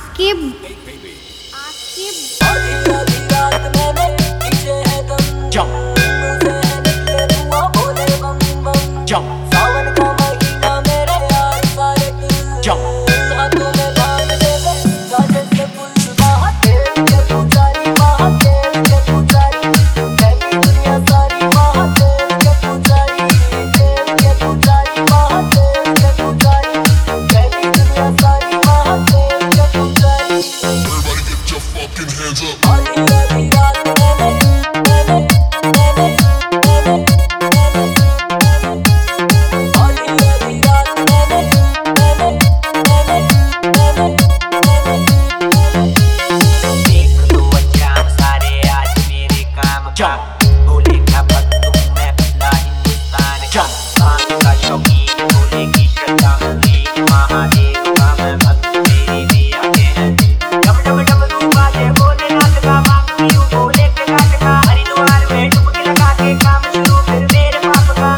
आकिब सावन का महीना मेरे यार सारे हाथों में बांध देवे गाजर के फूल महादेव के पुजारी कहती दुनिया सारी महादेव के पुजारी देव के पुजारी महादेव के पुजारी कहती दुनिया सारी महादेव के पुजारी। Everybody get your fucking hands up. आधी रात मैंने भोले का भक्त हूँ मैं भला हिंदुस्तान का खान का शौकीन भोले की श्रद्धांजलि महादेव का मैं भक्त मेरी भी आगे हैं डब डब डब रूपा जय भोलेनाथ का मांगती हूँ भोले के घाट का हरिद्वार में डुबकी लगा के काम शुरू फिर मेरे पाप का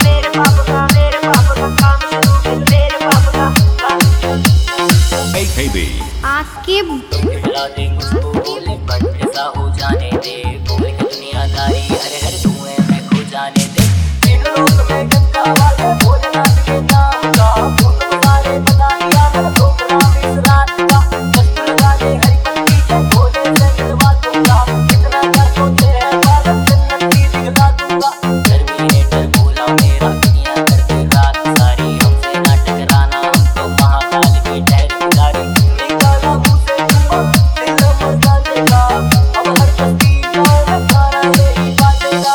काम शुरू फिर मेरे पाप का आकिब मिला दे मुझको भोले पर ऐसा हो जाने दे भोले की दुनियादारी हर हर धुएं में खो जाने दे इन लोग में गंगा वाले भोलेनाथ के नाम का भूत सारे बता दिया मैं ठोकरा इस रात का कष्ट लगा दे हरी पत्ती जय भोले से मिलवा दूंगा कितना कर सोचे है भारत जन्नत की दिखला दूंगा टर्मिनेटर बोला मेरा दुनिया करते रात सारी हमसे ना टकराना हम तो महाकाल की ठहर गुजारी निकाला मुँह से धुआं दिल मचा देगा अब हर बस्ती गाँव में गाना यही बाजेगा।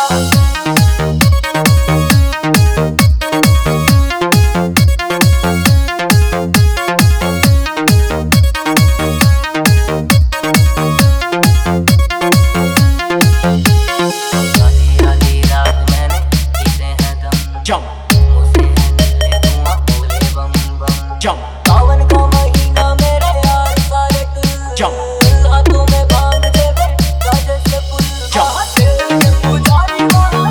आधी रात मैंने पीते हैं दम मुझसे है नल्ले धुआं बोले बम बम सावन का महीना मेरे यार सारे हाथों में बांध देवे गाजर से फूल महादेव के पुजारी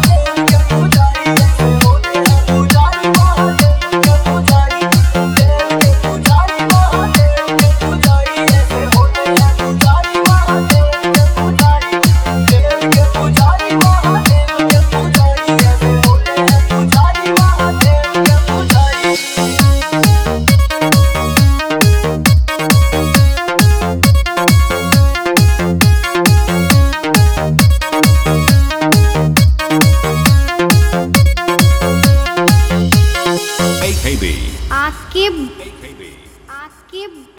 ऐसे होते हैं पुजारी महादेव के पुजारी देव के पुजारी महादेव के पुजारी ऐसे होते हैं पुजारी महादेव के पुजारी देव के पुजारी महादेव के पुजारी ऐसे होते हैं पुजारी महादेव के पुजारी। आकिब